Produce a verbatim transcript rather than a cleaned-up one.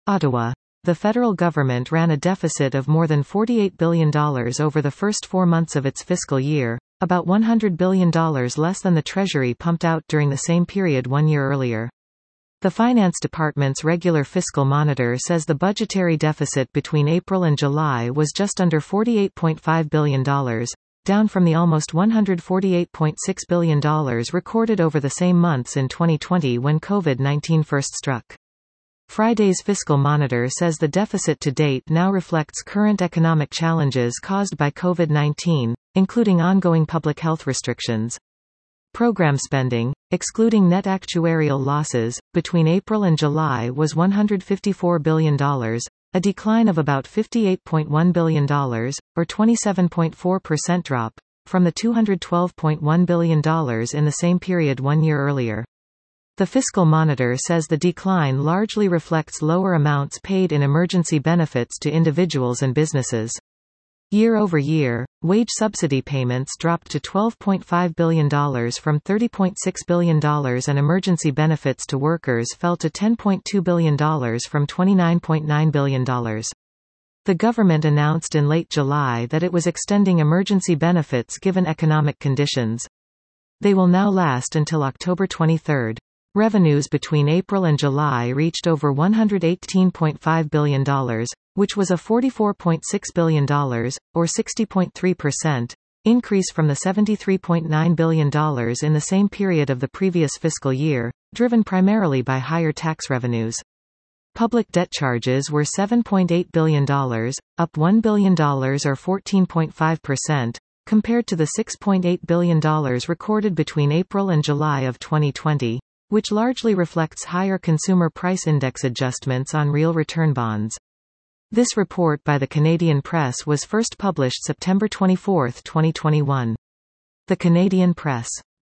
Ottawa. The federal government ran a deficit of more than forty-eight billion dollars over the first four months of its fiscal year, about one hundred billion dollars less than the Treasury pumped out during the same period one year earlier. The Finance Department's regular fiscal monitor says the budgetary deficit between April and July was just under forty-eight point five billion dollars, down from the almost one hundred forty-eight point six billion dollars recorded over the same months in twenty twenty when COVID nineteen first struck. Friday's fiscal monitor says the deficit to date now reflects current economic challenges caused by COVID nineteen, including ongoing public health restrictions. Program spending, excluding net actuarial losses, between April and July was one hundred fifty-four billion dollars, a decline of about fifty-eight point one billion dollars, or twenty-seven point four percent drop, from the two hundred twelve point one billion dollars in the same period one year earlier. The fiscal monitor says the decline largely reflects lower amounts paid in emergency benefits to individuals and businesses. Year over year, wage subsidy payments dropped to twelve point five billion dollars from thirty point six billion dollars and emergency benefits to workers fell to ten point two billion dollars from twenty-nine point nine billion dollars. The government announced in late July that it was extending emergency benefits given economic conditions. They will now last until October twenty-third. Revenues between April and July reached over one hundred eighteen point five billion dollars, which was a forty-four point six billion dollars, or sixty point three percent, increase from the seventy-three point nine billion dollars in the same period of the previous fiscal year, driven primarily by higher tax revenues. Public debt charges were seven point eight billion dollars, up one billion dollars or fourteen point five percent, compared to the six point eight billion dollars recorded between April and July of twenty twenty. Which largely reflects higher consumer price index adjustments on real return bonds. This report by the Canadian Press was first published September twenty-fourth, twenty twenty-one. The Canadian Press.